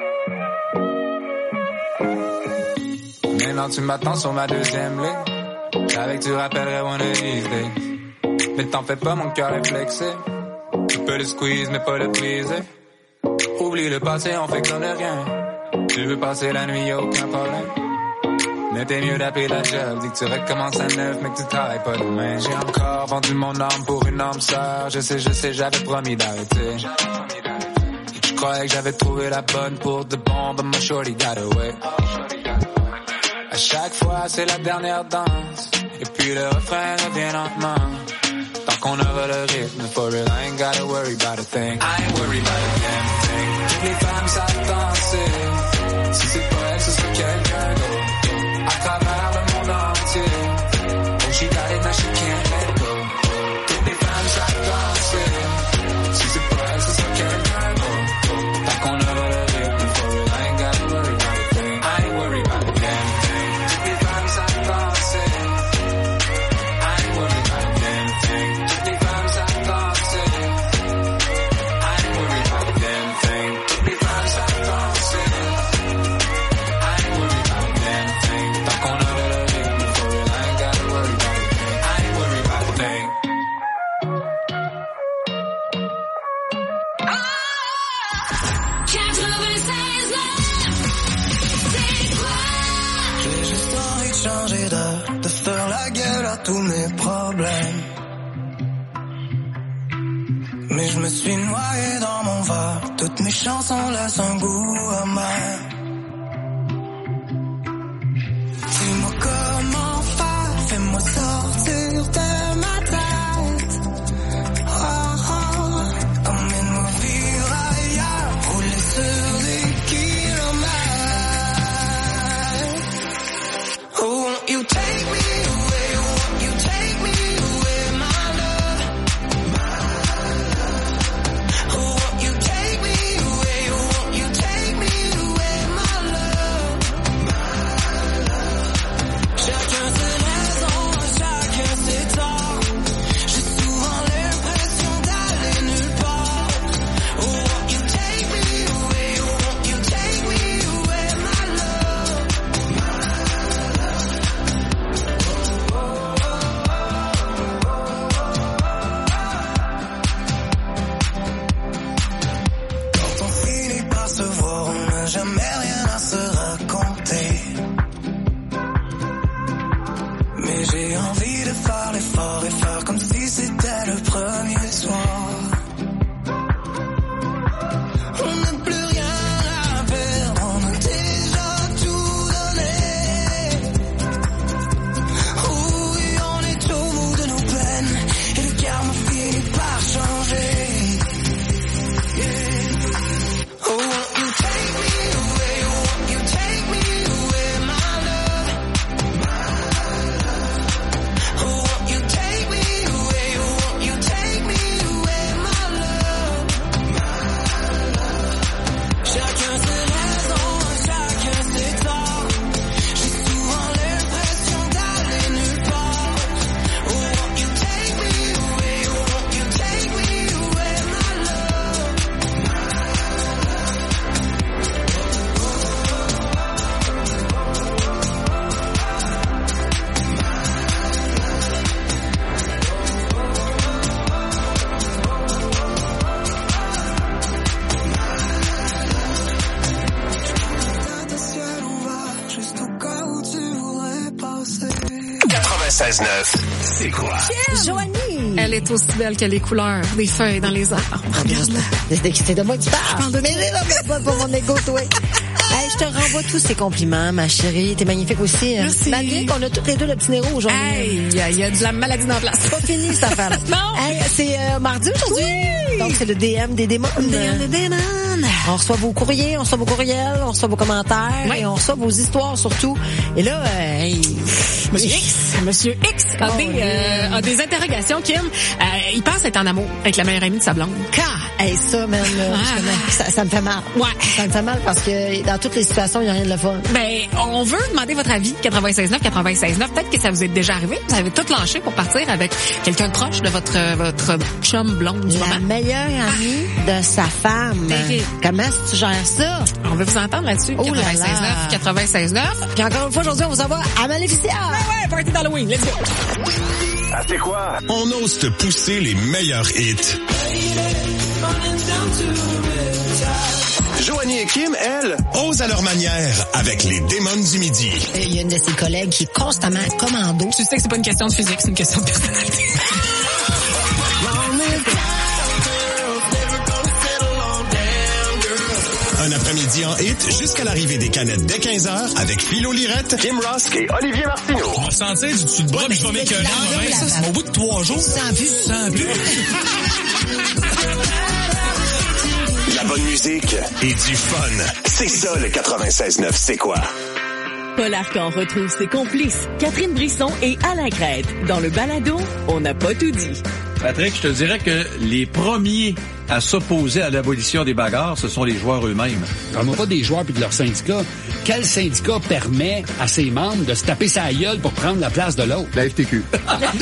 Speaker 14: Maintenant tu m'attends sur ma deuxième ligne. Je savais que tu rappellerais one of these days. Mais t'en fais pas, mon cœur est flexé. Tu peux le squeeze, mais pas le briser. Oublie le passé, on fait comme de rien. Tu veux passer la nuit, y'a aucun problème. Mais t'es mieux d'appeler la job. Dis que tu recommences à neuf, mais que tu travailles pas demain. J'ai encore vendu mon âme pour une âme sœur. Je sais, je sais, j'avais promis d'arrêter. Je croyais que j'avais trouvé la bonne pour de bon, but my shorty got away. À chaque fois, c'est la dernière danse. Et puis le refrain revient lentement. Tant qu'on aura le rythme, for real, I ain't gotta worry about a thing. I ain't worried about a damn thing. Toutes les femmes savent danser. Si c'est pas elle, ce serait quelqu'un d'autre. À travers le monde entier. Oh, she got it, now she can't let go. Toutes les femmes savent danser. Si c'est pas elle, ce serait quelqu'un d'autre. Tant qu'on aura le rythme, for real, I ain't gotta worry about a thing. I ain't worried about a damn thing. Toutes les femmes savent danser. I ain't worried about a damn thing. Toutes les femmes savent danser. I ain't worried about a damn thing. Toutes les femmes savent danser. I ain't worried about a damn thing. Tant qu'on aura le rythme, for real, I ain't gotta worry about a thing. I ain't worried about a thing.
Speaker 6: J'ai juste envie de changer d'heure, de faire la gueule à tous mes problèmes. Mais je me suis noyé dans mon verre, toutes mes chansons laissent un goût amer. Dis-moi comment faire, fais-moi sortir de ma tête. Oh, oh, emmène-moi vivre ailleurs, rouler sur des kilomètres. Oh, won't you take me away, won't you take me away, my love. Oh, won't you take me away, won't you take me away, my love. Chacun ses raisons, chacun ses torts. J'ai souvent l'impression d'aller nulle part. Oh, won't you take me away, won't you take me away, my love. Quand on finit par se voir, on n'a jamais rien à se raconter. Mais j'ai envie de faire l'effort et faire comme si c'était le premier soir. On n'a plus rien à perdre, on a déjà tout donné. Oui, on est au bout de nos peines et le karma finit par changer. Yeah. Oh, won't you take me away, won't you take me away, my love. Oh, won't you take me away, won't you take me away, my love. Chacun ses raisons, chacun ses torts. J'ai souvent l'impression d'aller nulle part. Oh, won't you take me away, won't you take me away, my love. Tête au ciel ouvert, juste au cas où tu voudrais passer.
Speaker 3: quatre-vingt-seize neuf, c'est quoi?
Speaker 4: Joanie! Elle est aussi belle que les couleurs des feuilles dans les arbres.
Speaker 15: Regarde-la. C'est de moi que tu parles.
Speaker 4: Je parle de
Speaker 15: Mais c'est pas pour mon égo, toi. Hey, je te renvoie tous ces compliments, ma chérie. T'es magnifique aussi. Hein?
Speaker 4: Merci.
Speaker 15: Malgré qu'on a toutes les deux le petit nez rouge aujourd'hui.
Speaker 4: Hey, il y, a- il y a de la maladie dans la place.
Speaker 15: C'est pas fini, cette affaire-là.
Speaker 4: Non.
Speaker 15: Hey, c'est euh, mardi aujourd'hui.
Speaker 4: Oui.
Speaker 15: Donc, c'est le D M des démons.
Speaker 4: D M des démons.
Speaker 15: On reçoit vos courriers, on reçoit vos courriels, on reçoit vos commentaires.
Speaker 4: Oui.
Speaker 15: Et on reçoit vos histoires, surtout. Et là, euh, hey,
Speaker 4: Monsieur X, Monsieur X a,
Speaker 15: Oh,
Speaker 4: des,
Speaker 15: oui.
Speaker 4: euh, a des interrogations, Kim. Euh, il pense être en amour avec la meilleure amie de sa blonde.
Speaker 15: Quand? Hey, ça, man, là,
Speaker 4: Ah.
Speaker 15: je connais. ça, ça me fait mal.
Speaker 4: Ouais.
Speaker 15: Ça me fait mal parce que dans toutes les situations, il n'y a rien de le fun.
Speaker 4: Ben, on veut demander votre avis. quatre-vingt-seize neuf, quatre-vingt-seize neuf. Peut-être que ça vous est déjà arrivé. Vous avez tout lâché pour partir avec quelqu'un de proche de votre, votre chum blonde du
Speaker 15: La
Speaker 4: moment.
Speaker 15: meilleure amie de sa femme.
Speaker 4: Terrible.
Speaker 15: Comment tu gères ça?
Speaker 4: On veut vous entendre là-dessus.
Speaker 15: Oh là là.
Speaker 4: quatre-vingt-seize neuf, quatre-vingt-seize neuf.
Speaker 15: Puis encore une fois, aujourd'hui, on vous envoie à Maléficia.
Speaker 4: Ouais, ouais, party d'Halloween, let's go.
Speaker 3: Ah, c'est quoi?
Speaker 16: On ose te pousser les meilleurs hits.
Speaker 3: Joanie et Kim, elles,
Speaker 16: osent à leur manière avec les démons du midi.
Speaker 15: Il y a une de ses collègues qui est constamment commando.
Speaker 4: Tu sais que c'est pas une question de physique, c'est une question de personnalité.
Speaker 16: Un après-midi en hit jusqu'à l'arrivée des canettes dès quinze heures avec Philo Lirette,
Speaker 3: Kim Rosk et Olivier Martineau.
Speaker 21: On va sentir du dessus de bras, mais je vais m'écœurer. Au bout de trois jours,
Speaker 15: sans plus.
Speaker 21: Sans plus.
Speaker 3: La bonne musique
Speaker 16: et du fun.
Speaker 3: C'est ça le quatre-vingt-seize neuf, c'est quoi?
Speaker 17: Paul Arcan retrouve ses complices, Catherine Brisson et Alain Crête. Dans le balado, on n'a pas tout dit.
Speaker 18: Patrick, je te dirais que les premiers à s'opposer à l'abolition des bagarres, ce sont les joueurs eux-mêmes.
Speaker 19: Parle-moi pas des joueurs puis de leur syndicat. Quel syndicat permet à ses membres de se taper sa gueule pour prendre la place de l'autre?
Speaker 18: La F T Q.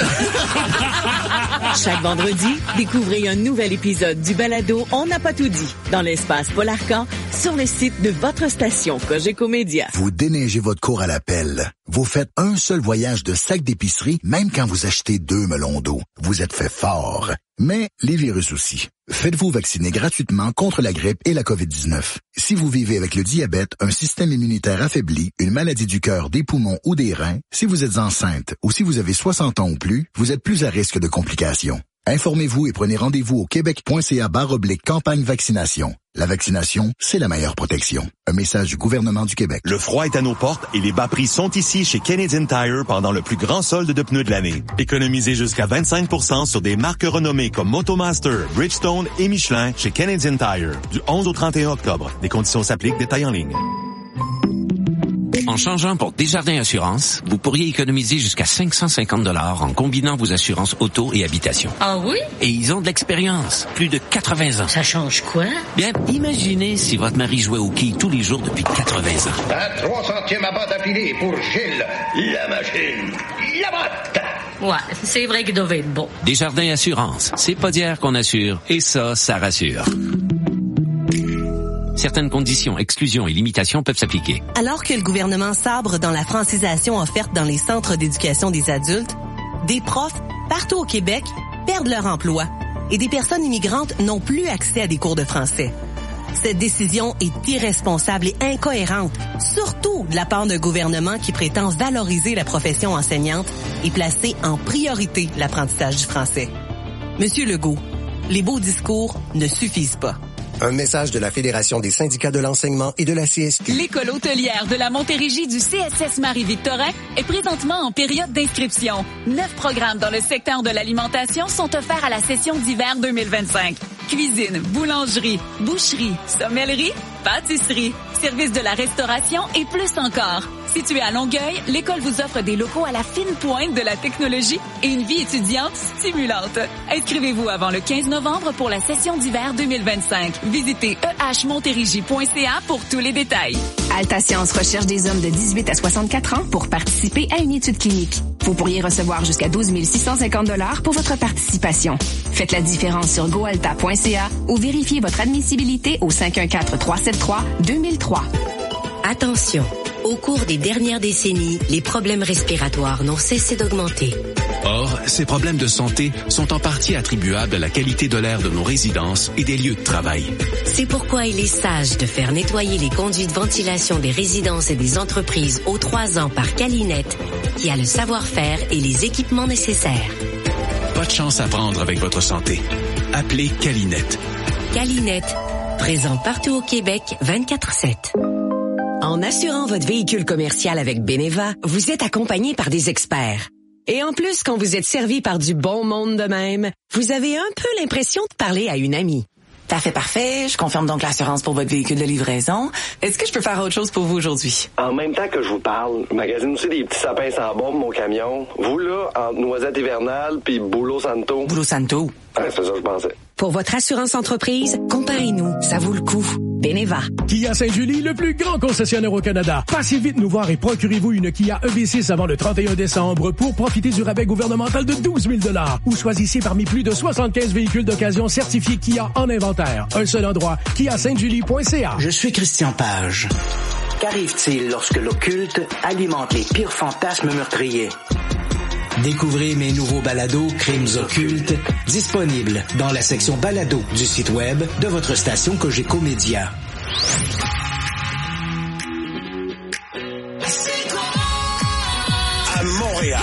Speaker 17: Chaque vendredi, découvrez un nouvel épisode du balado On n'a pas tout dit dans l'espace Paul Arcan sur le site de votre station Cogeco Média.
Speaker 25: Vous déneigez votre cour à la pelle. Vous faites un seul voyage de sac d'épicerie, même quand vous achetez deux melons d'eau. Vous êtes fait fort. Mais les virus aussi. Faites-vous vacciner gratuitement contre la grippe et la covid dix-neuf. Si vous vivez avec le diabète, un système immunitaire affaibli, une maladie du cœur, des poumons ou des reins, si vous êtes enceinte ou si vous avez soixante ans ou plus, vous êtes plus à risque de complications. Informez-vous et prenez rendez-vous au québec.ca barre oblique campagne vaccination. La vaccination, c'est la meilleure protection. Un message du gouvernement du Québec.
Speaker 26: Le froid est à nos portes et les bas prix sont ici chez Canadian Tire pendant le plus grand solde de pneus de l'année. Économisez jusqu'à vingt-cinq pour cent sur des marques renommées comme Motomaster, Bridgestone et Michelin chez Canadian Tire. Du onze au trente et un octobre. Des conditions s'appliquent, détails en ligne.
Speaker 27: En changeant pour Desjardins Assurance, vous pourriez économiser jusqu'à cinq cent cinquante dollars en combinant vos assurances auto et habitation.
Speaker 28: Ah oui?
Speaker 27: Et ils ont de l'expérience, plus de quatre-vingts ans.
Speaker 28: Ça change quoi?
Speaker 27: Bien, imaginez si votre mari jouait au quilles tous les jours depuis quatre-vingts ans.
Speaker 29: Un trois centièmes à bas d'affilée pour Gilles, la machine, la botte.
Speaker 28: Ouais, c'est vrai qu'il devait être bon.
Speaker 27: Desjardins Assurance, c'est pas d'hier qu'on assure, et ça, ça rassure. Certaines conditions, exclusions et limitations peuvent s'appliquer.
Speaker 30: Alors que le gouvernement sabre dans la francisation offerte dans les centres d'éducation des adultes, des profs, partout au Québec, perdent leur emploi et des personnes immigrantes n'ont plus accès à des cours de français. Cette décision est irresponsable et incohérente, surtout de la part d'un gouvernement qui prétend valoriser la profession enseignante et placer en priorité l'apprentissage du français. Monsieur Legault, les beaux discours ne suffisent pas.
Speaker 31: Un message de la Fédération des syndicats de l'enseignement et de la C S Q.
Speaker 32: L'école hôtelière de la Montérégie du C S S Marie-Victorin est présentement en période d'inscription. Neuf programmes dans le secteur de l'alimentation sont offerts à la session d'hiver deux mille vingt-cinq. Cuisine, boulangerie, boucherie, sommellerie, pâtisserie, service de la restauration et plus encore. Située à Longueuil, l'école vous offre des locaux à la fine pointe de la technologie et une vie étudiante stimulante. Inscrivez-vous avant le quinze novembre pour la session d'hiver deux mille vingt-cinq. Visitez e h montérégie point c a pour tous les détails.
Speaker 33: Altascience recherche des hommes de dix-huit à soixante-quatre ans pour participer à une étude clinique. Vous pourriez recevoir jusqu'à douze mille six cent cinquante dollars pour votre participation. Faites la différence sur goalta point c a ou vérifiez votre admissibilité au cinq un quatre, trois sept trois, deux mille trois.
Speaker 24: Attention, au cours des dernières décennies, les problèmes respiratoires n'ont cessé d'augmenter.
Speaker 1: Or, ces problèmes de santé sont en partie attribuables à la qualité de l'air de nos résidences et des lieux de travail.
Speaker 24: C'est pourquoi il est sage de faire nettoyer les conduits de ventilation des résidences et des entreprises aux trois ans par Calinette, qui a le savoir-faire et les équipements nécessaires.
Speaker 1: Pas de chance à prendre avec votre santé. Appelez Calinette.
Speaker 24: Calinette, présent partout au Québec, vingt-quatre sept.
Speaker 34: En assurant votre véhicule commercial avec Beneva, vous êtes accompagné par des experts. Et en plus, quand vous êtes servi par du bon monde de même, vous avez un peu l'impression de parler à une amie.
Speaker 35: Parfait, parfait. Je confirme donc l'assurance pour votre véhicule de livraison. Est-ce que je peux faire autre chose pour vous aujourd'hui?
Speaker 36: En même temps que je vous parle, je magasine aussi des petits sapins sans bombe, mon camion. Vous, là, entre Noisette hivernale puis Boulot Santo.
Speaker 35: Boulot Santo?
Speaker 36: Ouais, c'est ça que je pensais.
Speaker 34: Pour votre assurance entreprise, comparez-nous. Ça vaut le coup. Beneva.
Speaker 21: Kia Sainte-Julie, le plus grand concessionnaire au Canada. Passez vite nous voir et procurez-vous une Kia E V six avant le trente et un décembre pour profiter du rabais gouvernemental de douze mille dollars. Ou choisissez parmi plus de soixante-quinze véhicules d'occasion certifiés Kia en inventaire. Un seul endroit, kia sainte julie point c a.
Speaker 2: Je suis Christian Page. Qu'arrive-t-il lorsque l'occulte alimente les pires fantasmes meurtriers? Découvrez mes nouveaux balados Crimes occultes, disponibles dans la section balado du site web de votre station Cogeco Média.
Speaker 3: À Montréal.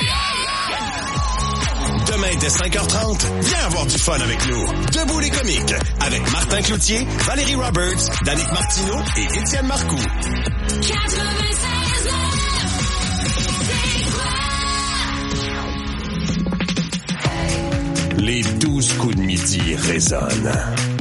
Speaker 3: Demain dès cinq heures trente, viens avoir du fun avec nous. Debout les comiques, avec Martin Cloutier, Valérie Roberts, Danick Martineau et Étienne Marcoux. Les douze coups de midi résonnent.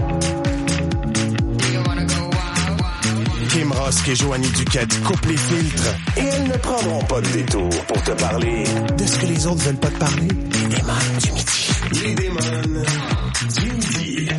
Speaker 3: Kim Rosk et Joanie Duquette coupent les filtres et elles ne prendront pas de détour pour te parler de ce que les autres veulent pas te parler. Les démons du midi. Les démons du midi.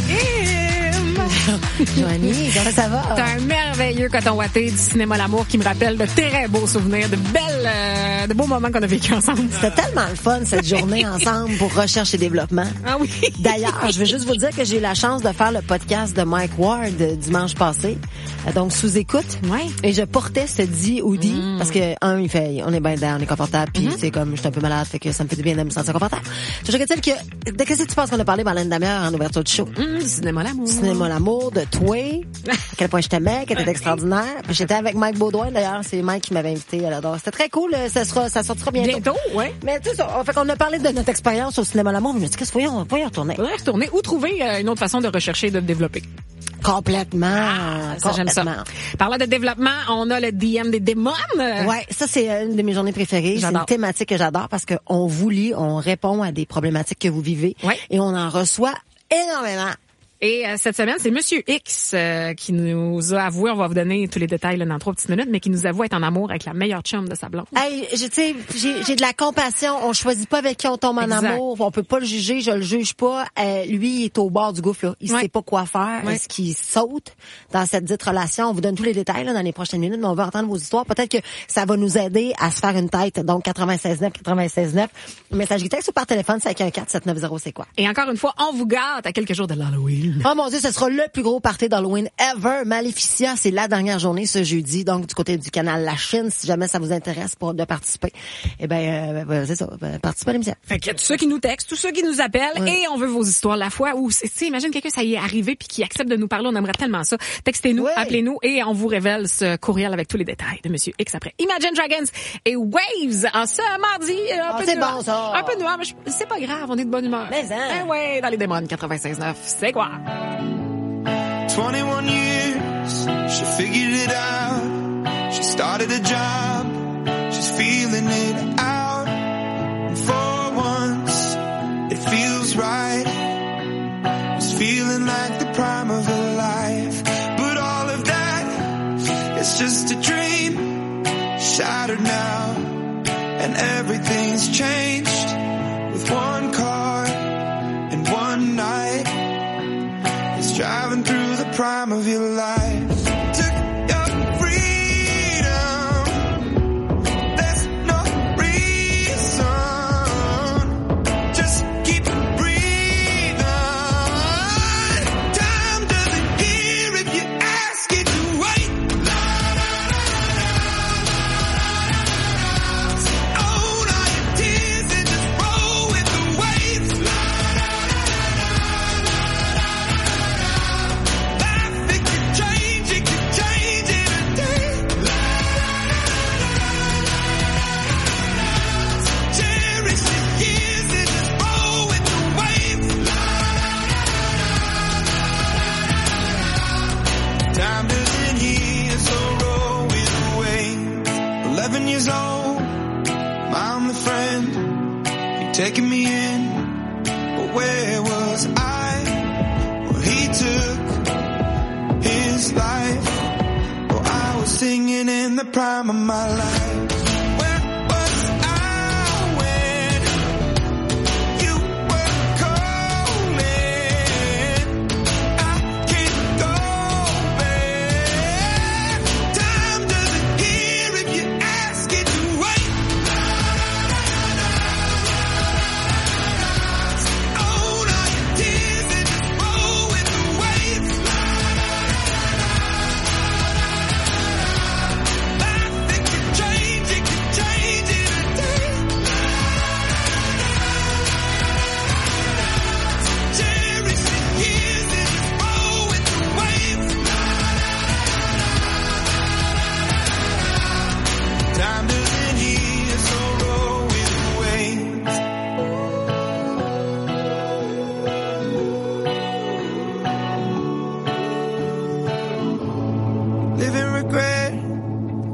Speaker 4: Joanie, comment ça va?
Speaker 5: C'est un merveilleux coton ouaté du cinéma L'Amour qui me rappelle de très beaux souvenirs, de belles, euh, de beaux moments qu'on a vécu ensemble.
Speaker 4: C'était tellement le fun, cette journée ensemble pour recherche et développement.
Speaker 5: Ah oui.
Speaker 4: D'ailleurs, je veux juste vous dire que j'ai eu la chance de faire le podcast de Mike Ward euh, dimanche passé. Euh, donc, sous écoute.
Speaker 5: Ouais.
Speaker 4: Et je portais ce dit ou dit mm. parce que, un, il fait, on est bien dedans, on est confortable, puis mm-hmm. c'est comme, je suis un peu malade, fait que ça me fait du bien de me sentir confortable. Je dirais-t-il que, de qu'est-ce que tu penses qu'on a parlé pendant une demi-heure en ouverture du show?
Speaker 5: Mm, cinéma L'Amour.
Speaker 4: Cinéma L'Amour, de toi, à quel point je t'aimais, qu'elle était extraordinaire. Puis j'étais avec Mike Baudouin, d'ailleurs, c'est Mike qui m'avait invité. Alors, c'était très cool, ça sera, ça sortira bientôt.
Speaker 5: Bientôt, ouais.
Speaker 4: Mais tout ça, fait qu'on a parlé de notre expérience au cinéma L'Amour, mais je me dis, qu'est-ce qu'il faut y retourner?
Speaker 5: Faudrait retourner ou trouver euh, une autre façon de rechercher et de développer.
Speaker 4: Complètement.
Speaker 5: Ah, ça,
Speaker 4: complètement.
Speaker 5: j'aime ça. Parlant de développement, on a le D M des démons.
Speaker 4: Ouais, ça, c'est une de mes journées préférées.
Speaker 5: J'adore.
Speaker 4: C'est une thématique que j'adore parce qu'on vous lit, on répond à des problématiques que vous vivez.
Speaker 5: Ouais.
Speaker 4: Et on en reçoit énormément.
Speaker 5: Et euh, cette semaine, c'est Monsieur X euh, qui nous a avoué, on va vous donner tous les détails là, dans trois petites minutes, mais qui nous avoue être en amour avec la meilleure chum de sa blonde.
Speaker 4: Hey, je sais, j'ai, j'ai de la compassion. On choisit pas avec qui on tombe en
Speaker 5: exact.
Speaker 4: amour. On peut pas le juger, je le juge pas. Euh, lui, il est au bord du gouffre. Là. Il
Speaker 5: ouais.
Speaker 4: sait pas quoi faire.
Speaker 5: Ouais.
Speaker 4: Est-ce qu'il saute dans cette dite relation? On vous donne tous les détails là, dans les prochaines minutes, mais on va entendre vos histoires. Peut-être que ça va nous aider à se faire une tête. Donc, quatre-vingt-seize neuf, quatre-vingt-seize neuf. Message texte ou par téléphone, cinq un quatre, sept neuf zéro, c'est quoi?
Speaker 5: Et encore une fois, on vous gâte à quelques jours de l'Halloween.
Speaker 4: Oh mon Dieu, ce sera le plus gros party d'Halloween ever. Maléficia, c'est la dernière journée ce jeudi, donc du côté du canal La Chine, si jamais ça vous intéresse pour de participer. Eh ben, euh, c'est ça, ben, participez à l'émission.
Speaker 5: Fait que tous ceux qui nous textent, tous ceux qui nous appellent, ouais. et on veut vos histoires. La fois où, tu sais, imagine quelqu'un, ça y est arrivé puis qui accepte de nous parler, on aimerait tellement ça. Textez-nous, ouais. appelez-nous et on vous révèle ce courriel avec tous les détails de Monsieur X après. Imagine Dragons et Waves en ce mardi. Un
Speaker 4: ah,
Speaker 5: peu
Speaker 4: c'est
Speaker 5: noir,
Speaker 4: bon ça.
Speaker 5: Un peu noir, mais je, c'est pas grave, on est de bonne humeur.
Speaker 4: Mais hein.
Speaker 5: Eh ouais, dans les démons quatre-vingt-seize neuf, c'est quoi?
Speaker 6: twenty-one years, she figured it out. She started a job, she's feeling it out. And for once, it feels right. It's feeling like the prime of her life. But all of that, it's just a dream, shattered now. And everything's changed with one car and one night. It's driving through the prime of your life. Took your freedom. There's no reason. Just keep breathing. Time doesn't care if you ask it to wait. Own all your tears and just roll with the waves. Time doesn't heal, so roll with the wave. Eleven years old, my only friend, he taking me in, but where was I? Well, he took his life. Oh, I was singing in the prime of my life. Go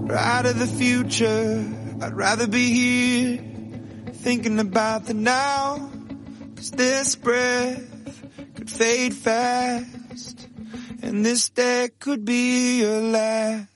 Speaker 6: or out of the future. I'd rather be here, thinking about the now. 'Cause this breath could fade fast, and this day could be your last.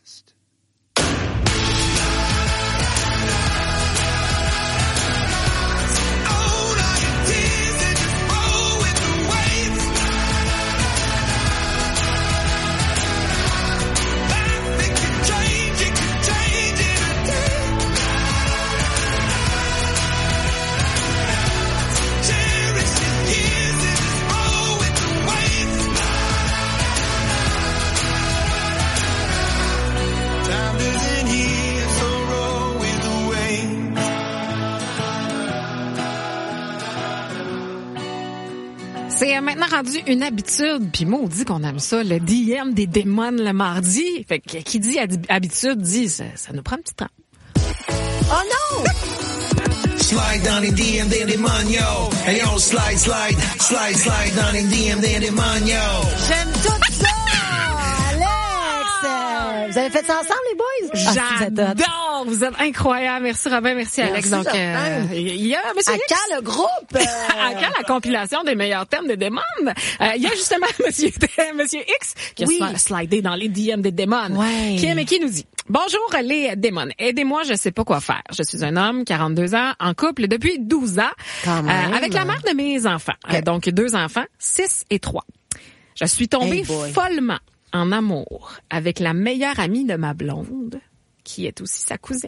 Speaker 5: C'est maintenant rendu une habitude, puis maudit qu'on aime ça, le D M des démons le mardi. Fait que qui dit habitude dit ça, ça nous prend un petit temps.
Speaker 4: Oh non!
Speaker 7: Slide down in D M des démons, yo. Hey yo, slide, slide, slide, slide down in D M des démons, yo.
Speaker 4: J'aime tout ça, Alex! Vous avez fait ça ensemble, les boys?
Speaker 5: J'adore! Vous êtes incroyables. Merci Robin, merci Alex.
Speaker 4: Merci,
Speaker 5: Donc, euh, il y a Monsieur
Speaker 4: à
Speaker 5: X.
Speaker 4: quand le groupe? Euh...
Speaker 5: à quand la compilation des meilleurs thèmes des démons? Euh, il y a justement Monsieur, Monsieur X qui a oui. slidé dans les D M des démons.
Speaker 4: Ouais.
Speaker 5: Qui, mais qui nous dit: bonjour les démons. Aidez-moi, je sais pas quoi faire. Je suis un homme, quarante-deux ans, en couple depuis douze ans,
Speaker 4: Quand même.
Speaker 5: Euh, avec la mère de mes enfants. Okay. Euh, donc, deux enfants, six et trois. Je suis tombée hey follement en amour avec la meilleure amie de ma blonde, qui est aussi sa cousine.